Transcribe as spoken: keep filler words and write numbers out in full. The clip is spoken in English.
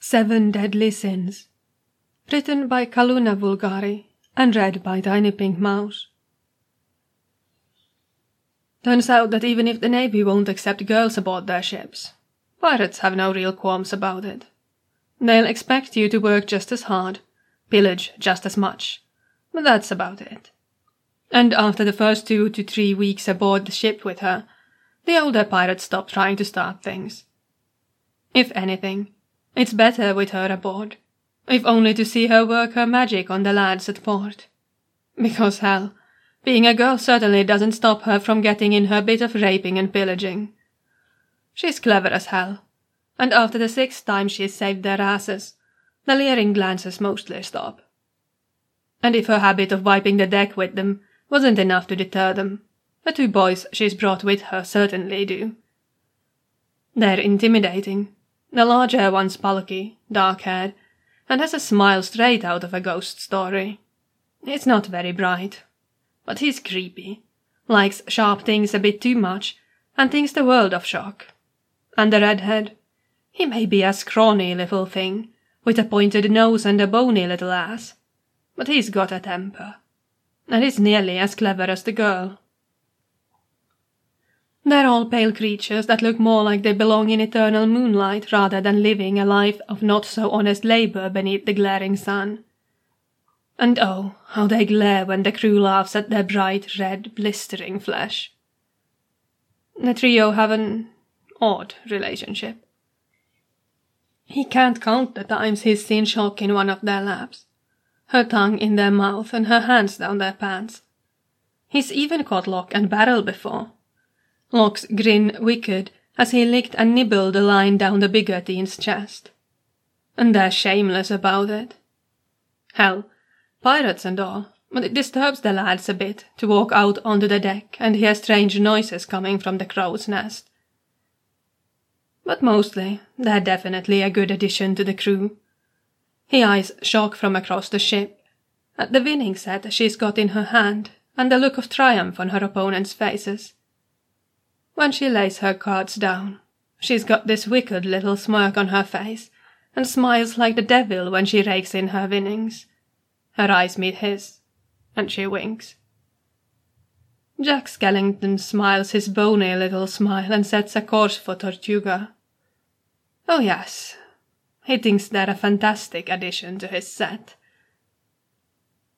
Seven Deadly Sins. Written by Kaluna Vulgari and read by Tiny Pink Mouse. Turns out that even if the Navy won't accept girls aboard their ships, pirates have no real qualms about it. They'll expect you to work just as hard, pillage just as much, but that's about it. And after the first two to three weeks aboard the ship with her, the older pirates stop trying to start things. If anything, it's better with her aboard, if only to see her work her magic on the lads at port. Because, hell, being a girl certainly doesn't stop her from getting in her bit of raping and pillaging. She's clever as hell, and after the sixth time she's saved their asses, the leering glances mostly stop. And if her habit of wiping the deck with them wasn't enough to deter them, the two boys she's brought with her certainly do. They're intimidating. The larger one's bulky, dark-haired, and has a smile straight out of a ghost story. It's not very bright, but he's creepy, likes sharp things a bit too much, and thinks the world of shock. And the redhead, he may be a scrawny little thing, with a pointed nose and a bony little ass, but he's got a temper, and is nearly as clever as the girl. They're all pale creatures that look more like they belong in eternal moonlight rather than living a life of not-so-honest labour beneath the glaring sun. And oh, how they glare when the crew laughs at their bright, red, blistering flesh. The trio have an odd relationship. He can't count the times he's seen Shock in one of their laps, her tongue in their mouth and her hands down their pants. He's even caught Locke and Barrel before. Locke's grin wicked as he licked and nibbled a line down the bigger teen's chest. And they're shameless about it. Hell, pirates and all, but it disturbs the lads a bit to walk out onto the deck and hear strange noises coming from the crow's nest. But mostly, they're definitely a good addition to the crew. He eyes Shock from across the ship, at the winning set she's got in her hand, and the look of triumph on her opponents' faces. When she lays her cards down, she's got this wicked little smirk on her face, and smiles like the devil when she rakes in her winnings. Her eyes meet his, and she winks. Jack Skellington smiles his bony little smile and sets a course for Tortuga. Oh yes, he thinks they're a fantastic addition to his set.